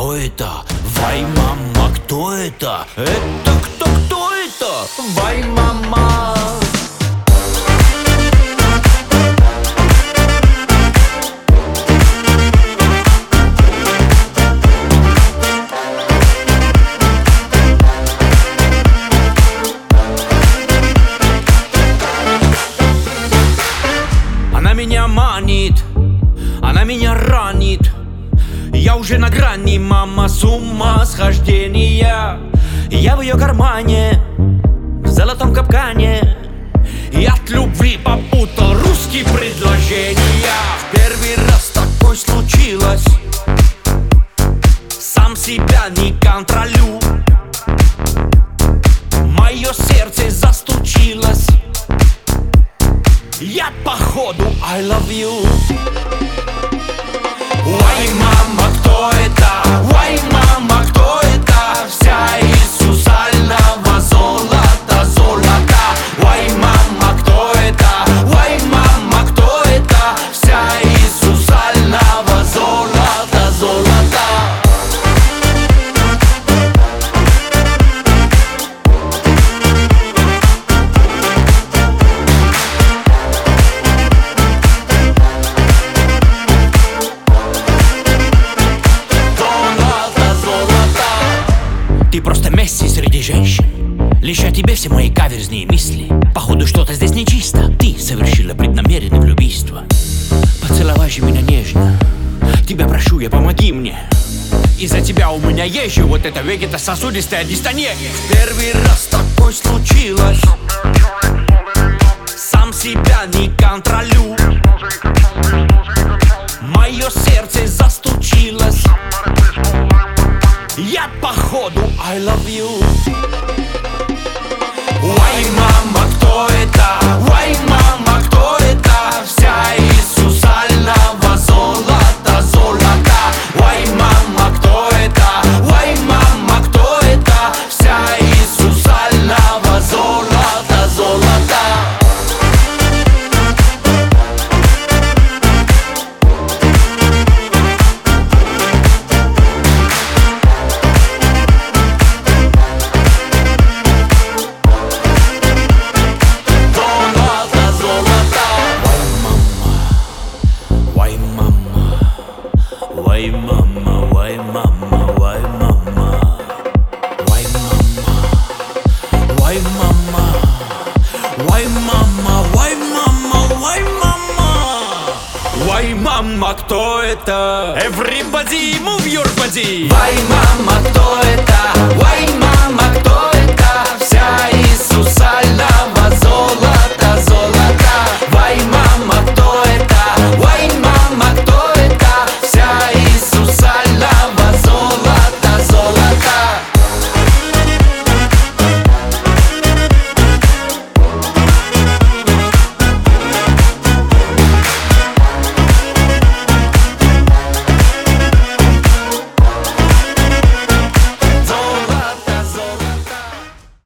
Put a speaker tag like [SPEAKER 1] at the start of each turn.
[SPEAKER 1] кто это? Вай, мама, кто это? Это кто это? Вай, мама. Она меня манит, она меня ранит. Я уже на грани, мама, с ума схождения. Я в ее кармане, в золотом капкане. И от любви попутал русские предложения. В первый раз такое случилось, сам себя не контролю. Мое сердце застучилось. Я походу I love you. Ой, мама, кто это? Ой, мама, кто это? Вся из сусального золота, золота. Ой, мама, кто это? Ой, мама, кто это? Вся из сусального золота, золота. Ты просто Месси среди женщин. Лишь о тебе все мои каверзные мысли. Походу что-то здесь нечисто. Ты совершила преднамеренное влюбийство. Поцеловай же меня нежно. Тебя прошу, я помоги мне. Из-за тебя у меня есть же вот эта вегетососудистая дистония. В первый раз такое случилось, сам себя не контролю. Мое сердце застучилось. Я походу I love you. Ой, мама, кто это? Ой, мама, кто это? Вся из сусального золота, золота. Ой, мама, кто это? Ой, мама, кто это? Вся из сусального золота, золота. Why mama, why mama, why mama, why mama, why mama, why mama, why mama, why mama, why mama, кто это? Everybody move your body. Why mama, кто это? Why mama.